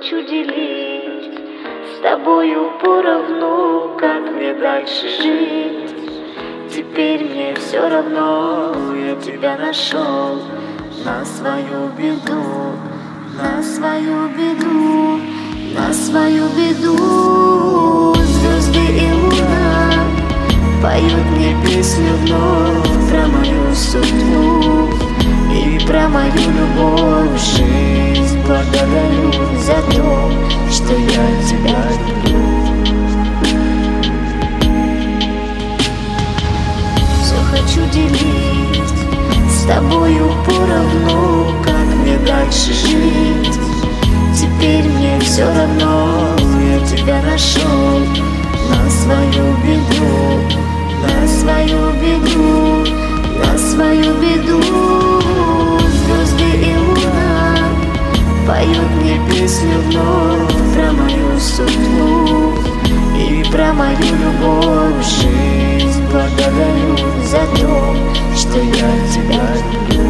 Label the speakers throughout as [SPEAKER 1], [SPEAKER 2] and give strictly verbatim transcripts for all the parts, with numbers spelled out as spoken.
[SPEAKER 1] хочу делить с тобою поровну, как мне дальше жить. Теперь мне все равно, я тебя нашел на свою беду, на свою беду, на свою беду. Звезды и луна поют мне песню вновь про мою судьбу и про мою любовь. Жизнь благодарю за то, что я тебя люблю. Все хочу делить с тобою поровну, как мне дальше жить. Теперь мне все равно, я тебя нашел на свою беду, на свою беду, на свою беду. Звезды и луна поют мне песню вновь про мою судьбу и про мою любовь. Жизнь благодарю за то, что я тебя люблю.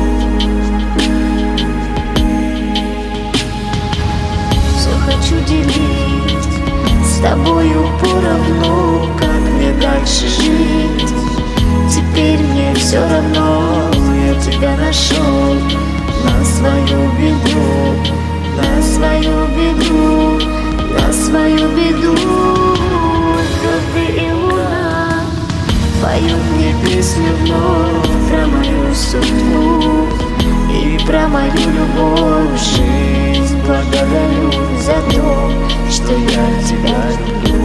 [SPEAKER 1] Все хочу делить с тобою поровну, как мне дальше жить. Теперь мне все равно, я тебя нашел на свою беду, на свою беду, на свою беду. Звезды и луна поют мне песню вновь про мою судьбу и про мою любовь. Жизнь благодарю за то, что я тебя люблю.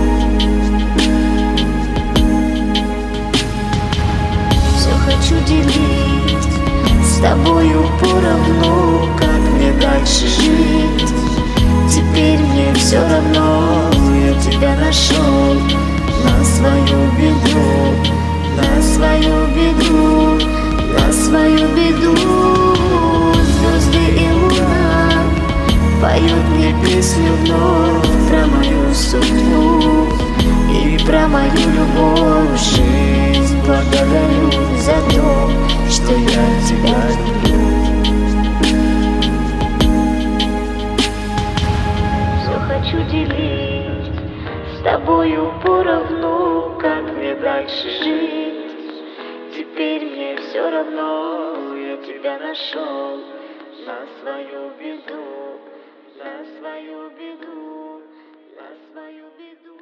[SPEAKER 1] Все хочу делить с тобою поровну, как мне дальше жить. Теперь мне все равно, я тебя нашел на свою беду, на свою беду, на свою беду. Звезды и луна поют мне песню вновь про мою судьбу и про мою любовь. Жизнь благодарю за то, что я тебя люблю. Все хочу делить с тобою поровну, как мне дальше жить. Теперь мне все равно, я тебя нашел на свою беду, на свою беду, на свою беду.